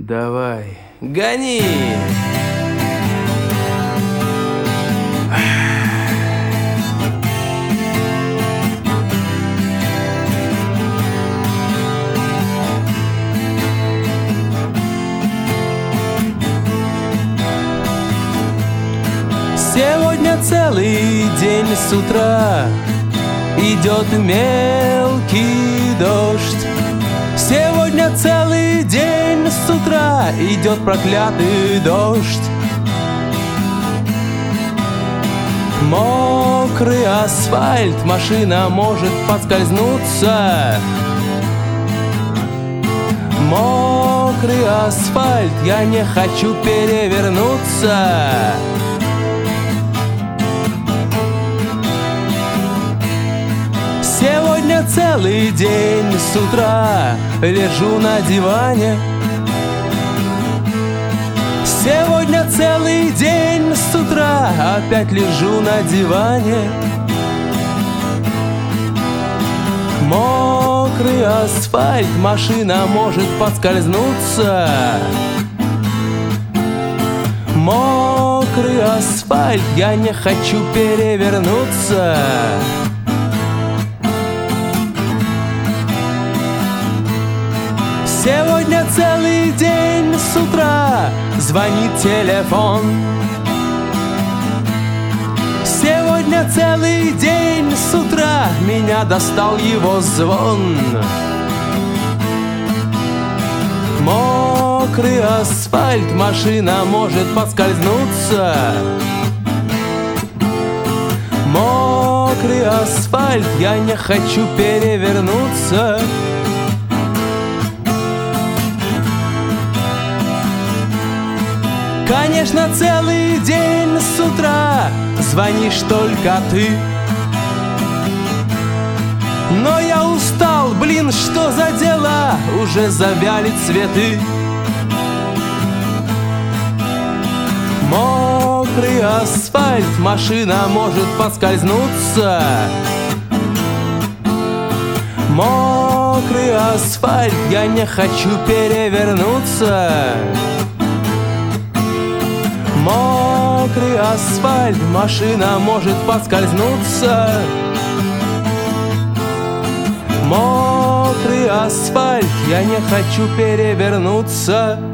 Давай, гони! Сегодня целый день с утра идет мелкий дождь. Сегодня целый день с утра идет проклятый дождь. Мокрый асфальт, машина может подскользнуться. Мокрый асфальт, я не хочу перевернуться. Сегодня целый день с утра лежу на диване. Сегодня целый день с утра опять лежу на диване. Мокрый асфальт, машина может подскользнуться. Мокрый асфальт, я не хочу перевернуться. Сегодня целый день с утра звонит телефон. Сегодня целый день с утра меня достал его звон. Мокрый асфальт, машина может подскользнуться. Мокрый асфальт, я не хочу перевернуться. Конечно, целый день с утра звонишь только ты. Но я устал, блин, что за дела? Уже завяли цветы. Мокрый асфальт, машина может подскользнуться. Мокрый асфальт, я не хочу перевернуться. Мокрый асфальт, машина может подскользнуться. Мокрый асфальт, я не хочу перевернуться.